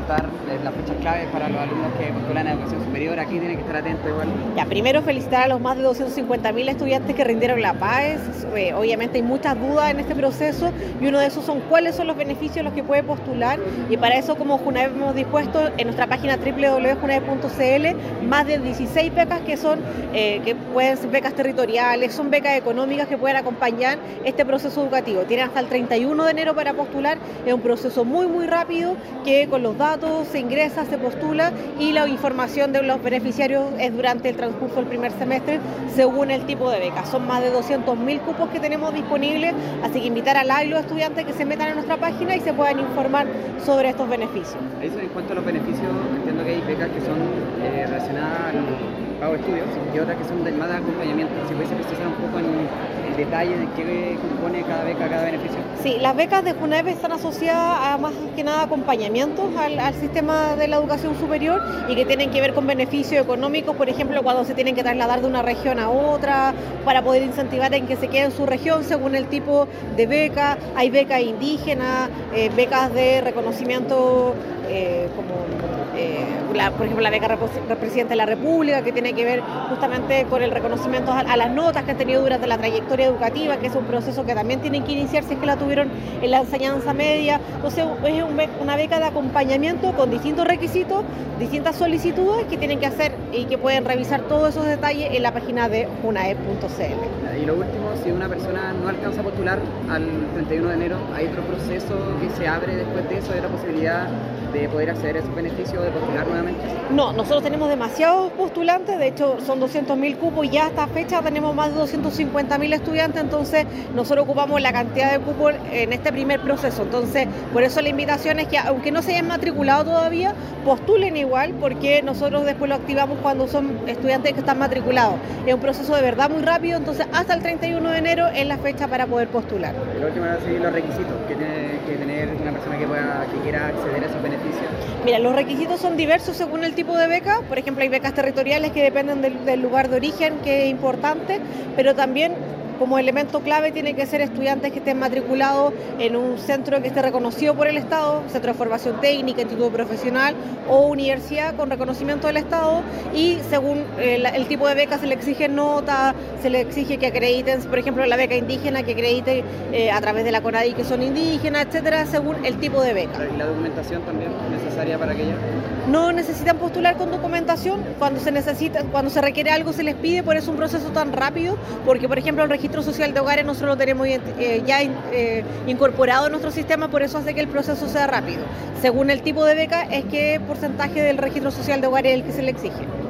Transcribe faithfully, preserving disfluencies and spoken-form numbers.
contar eh, las fechas claves para los alumnos que postulan a educación superior? Aquí tienen que estar atentos igual. Ya, primero felicitar a los más de doscientos cincuenta mil estudiantes que rindieron la PAES. Eh, obviamente hay muchas dudas en este proceso y uno de esos son cuáles son los beneficios a los que puede postular, y para eso como JUNAEP hemos dispuesto en nuestra página doble u doble u doble u punto junaep punto c l más de dieciséis becas que son eh, que pueden ser becas territoriales, son becas económicas que pueden acompañar este proceso educativo. Tienen hasta el treinta y uno de enero para postular. Es un proceso muy muy rápido que con los datos se ingresa, se postula y la información de los beneficiarios es durante el transcurso del primer semestre según el tipo de beca. Son más de doscientos mil cupos que tenemos disponibles, así que invitar a la y los estudiantes que se metan en nuestra página y se puedan informar sobre estos beneficios. Eso en cuanto a los beneficios, entiendo que hay becas que son eh, relacionadas al pago de estudios y otras que son de más de acompañamiento. Si pudiese precisar un poco en el detalle de qué compone cada beca, cada beneficio. Sí, las becas de JUNAEP están asociadas a más que nada acompañamientos al, al sistema de la educación superior y que tienen que ver con beneficios económicos, por ejemplo, cuando se tienen que trasladar de una región a otra para poder incentivar en que se quede en su región según el tipo de beca. Hay becas indígenas, eh, becas de reconocimiento eh, como eh, la, por ejemplo la beca del presidente de la República, que tiene que ver justamente con el reconocimiento a, a las notas que han tenido durante la trayectoria educativa, que es un proceso que también tienen que iniciar si es que la tuvieron en la enseñanza media. Entonces es un, una beca de acompañamiento con distintos requisitos, distintas solicitudes que tienen que hacer y que pueden revisar todos esos detalles en la página de junaep punto c l. Y lo último, si una persona no alcanza a postular al treinta y uno de enero, ¿hay otro proceso que se abre después de eso, de la posibilidad de poder acceder a esos beneficios, de postular nuevamente? No, nosotros tenemos demasiados postulantes, de hecho son doscientos mil cupos y ya hasta fecha tenemos más de doscientos cincuenta mil estudiantes, entonces nosotros ocupamos la cantidad de cupos en este primer proceso. Entonces, por eso la invitación es que aunque no se hayan matriculado todavía, postulen igual, porque nosotros después lo activamos cuando son estudiantes que están matriculados. Es un proceso de verdad muy rápido, entonces hasta el treinta y uno de enero es la fecha para poder postular. Y lo último, seguir los requisitos que tiene que tener una persona que, pueda, que quiera acceder a esos beneficios. Mira, los requisitos son diversos según el tipo de beca. Por ejemplo, hay becas territoriales que dependen del, del lugar de origen, que es importante, pero también como elemento clave tiene que ser estudiantes que estén matriculados en un centro que esté reconocido por el Estado, centro de formación técnica, instituto profesional o universidad con reconocimiento del Estado, y según el, el tipo de beca se le exige nota, se le exige que acrediten, por ejemplo, la beca indígena, que acredite eh, a través de la CONADI que son indígenas, etcétera, según el tipo de beca. ¿Y la documentación también necesaria para aquello? No necesitan postular con documentación. Cuando se necesita, cuando se requiere algo se les pide, por eso es un proceso tan rápido, porque por ejemplo el registro social de hogares nosotros lo tenemos eh, ya eh, incorporado en nuestro sistema, por eso hace que el proceso sea rápido. Según el tipo de beca es qué porcentaje del registro social de hogares es el que se le exige.